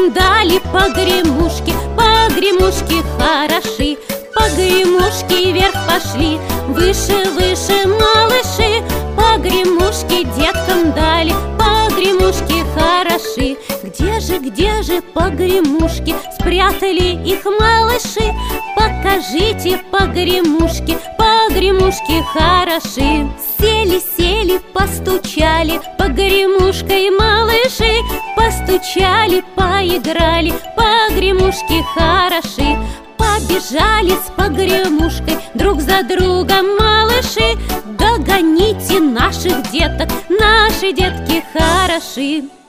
деткам дали погремушки. Погремушки хороши, погремушки вверх пошли. Выше, выше, малыши, погремушки деткам дали. Погремушки хороши. Где же погремушки? Спрятали их малыши. Покажите погремушки, погремушки хороши. Сели, сели, постучали погремушкой малыши. Постучали, поиграли, погремушки хороши. Побежали с погремушкой друг за другом малыши. Догоните наших деток, наши детки хороши.